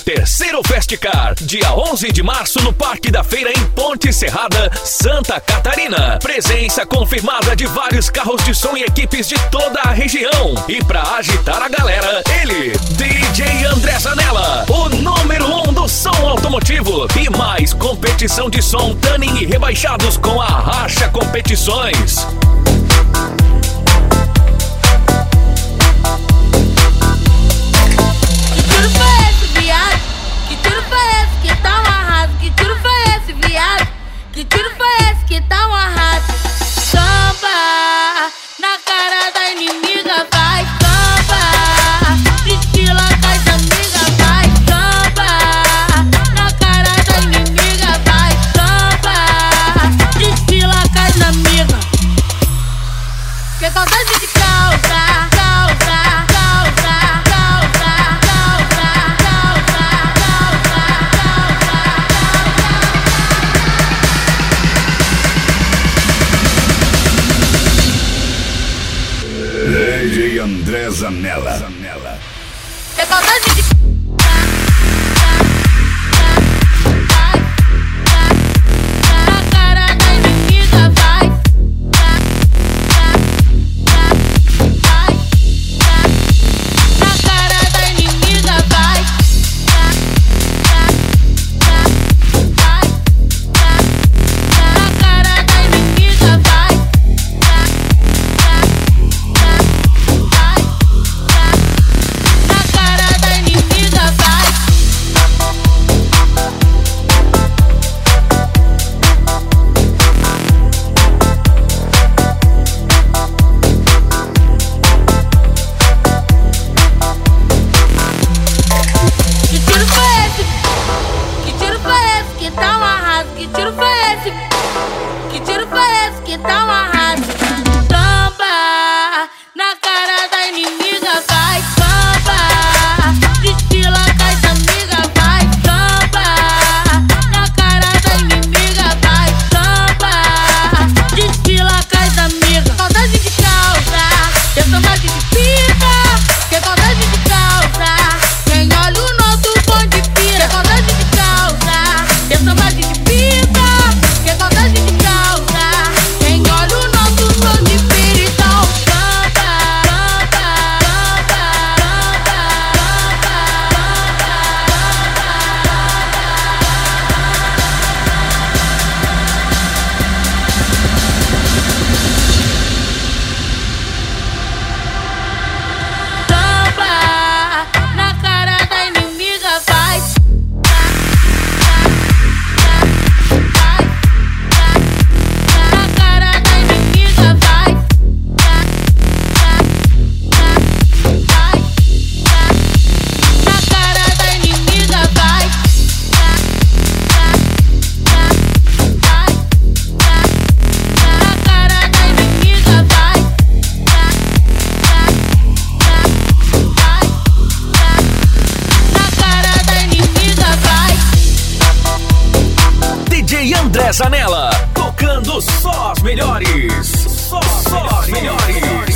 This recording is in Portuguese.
terceiro Festcar, dia 11 de março no Parque da Feira em Ponte Serrada, Santa Catarina. Presença confirmada de vários carros de som e equipes de toda a região. E pra agitar a galera, ele, DJ André Zanella, o número 1 do som automotivo. E mais competição de som, tuning e rebaixados com a Racha Competições. Que tiro foi esse que tá um arraso? Que tiro foi esse, viado? Que tiro foi esse que tá um arraso? Samba na cara da inimiga, vai samba. Desfila com as amigas, vai samba. Na cara da inimiga, vai samba. Desfila com as amigas. Que saudade de causa. DJ André Zanella. Que saudade de André Zanella, tocando só as melhores. Só as melhores.